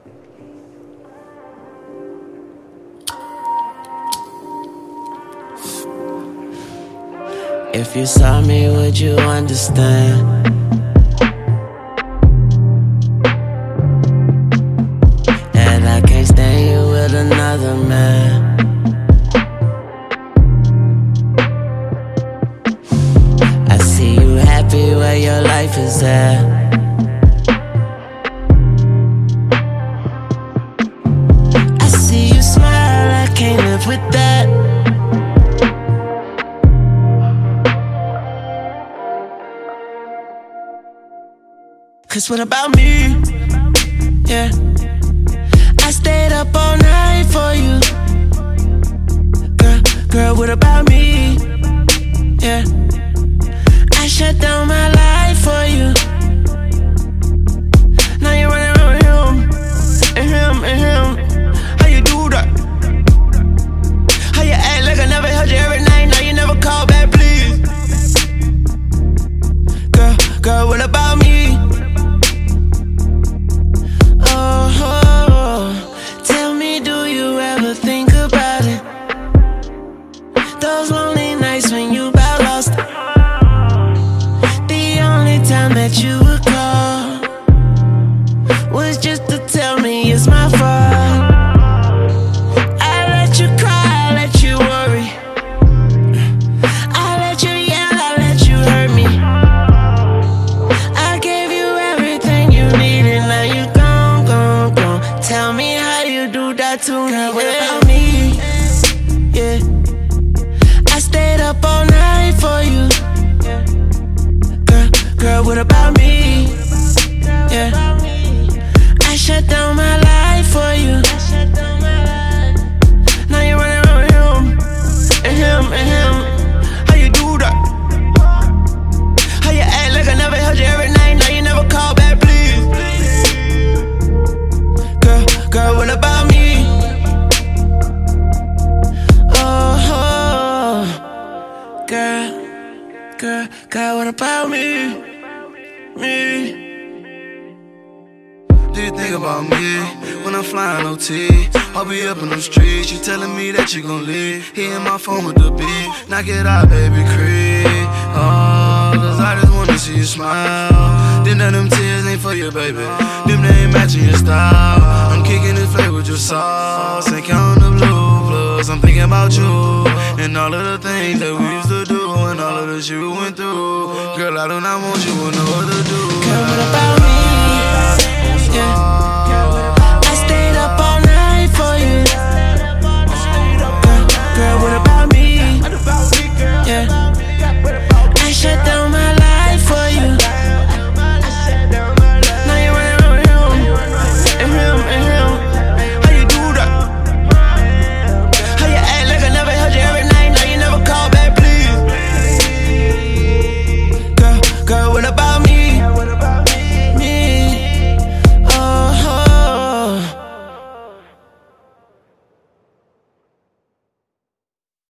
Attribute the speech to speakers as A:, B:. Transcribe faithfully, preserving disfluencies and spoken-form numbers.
A: If you saw me, would you understand? That I can't stand you with another man. I see you happy where your life is at. I see you smile, I can't live with that. Cause what about me? Yeah, I stayed up all night for you. Girl, girl, what about me? Yeah, I shut down my life for you. Now you're running around with him, and him, and him. How you do that? How you act like I never held you every night? Now you never call back, please. Girl, girl, what about me? That you would call was just to tell me it's my fault. I let you cry, I let you worry, I let you yell, I let you hurt me. I gave you everything you needed, now you gone, gone, gone. Tell me how you do that to me. Girl, what about me? Yeah, I stayed up all night for you. Girl, what about me? Yeah, I shut down my life for you. Now you're running around with him, and him, and him. How you do that? How you act like I never held you every night? Now you never call back, please. Girl, girl, what about me? Oh, oh. Girl, girl, girl, what about me? Me.
B: Do you think about me when I'm flying O T? I'll be up in the streets, you telling me that you gon' leave. Hitting my phone with the beat, knock it out, baby, creep. Oh, cause I just wanna see you smile. Then none of them tears ain't for you, baby. Them they ain't matching your style. I'm kicking this flavor with your sauce and counting the blue plus. I'm thinking about you and all of the things that we used to do and all of the shit we went through. Girl, I do not want you with no other dude.
A: Girl, what about